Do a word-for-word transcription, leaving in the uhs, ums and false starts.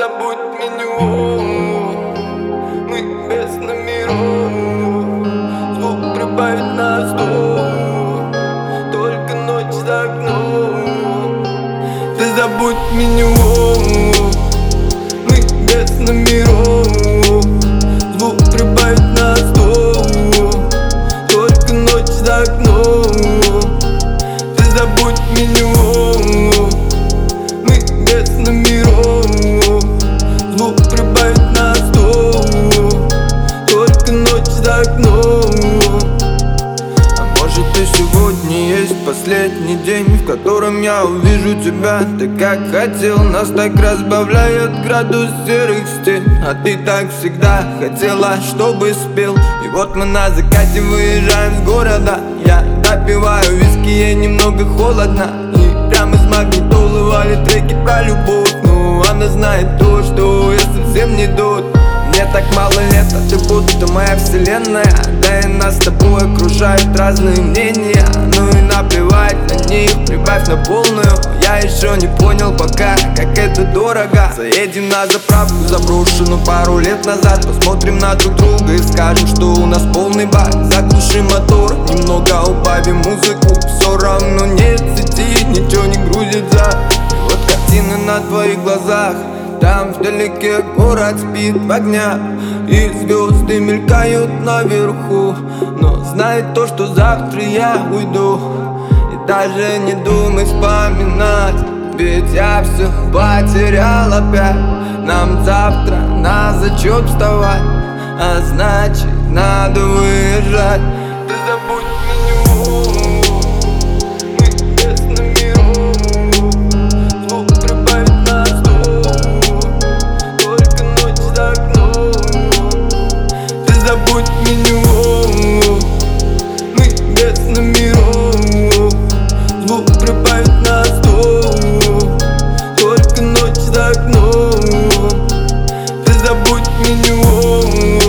забудь меню, мы без номеров. Звук прибавить на сто, только ночь за окном. Ты забудь меню, мы без номеров. Звук прибавить на сто, только ночь за окном. Ты забудь меню, мы без номеров. Звук прибавить на сто, только ночь за окном. А может и сегодня есть последний день, в котором я увижу тебя. Ты как хотел, нас так разбавляет градус серых стен. А ты так всегда хотела, чтобы спел. И вот мы на закате выезжаем с города. Я допиваю виски, ей немного холодно. И прямо из магнитолы валит треки про любовь. Ну, она знает то, что я совсем не тот. Мне так мало лет, а ты будто моя вселенная. Да и нас с тобой окружают разные мнения. Ну и наплевать на них, прибавь на полную. Я еще не понял пока, как это дорого. Заедем на заправку заброшенную пару лет назад. Посмотрим на друг друга и скажем, что у нас полный бак. Заглушим мотор, немного убавим музыку. Все равно нет сети, ничего не грузится. И вот картины на твоих глазах. Там вдалеке город спит в огнях, и звезды мелькают наверху. Но знай то, что завтра я уйду. И даже не думай вспоминать, ведь я все потерял опять. Нам завтра на зачет вставать, а значит надо выезжать. Ты забудь меню, мы без номеров. Звук прибавить на сто, только ночь за окном. Ты забудь меню, мы без номеров. Звук прибавить на сто, только ночь за окном. Ты забудь меню.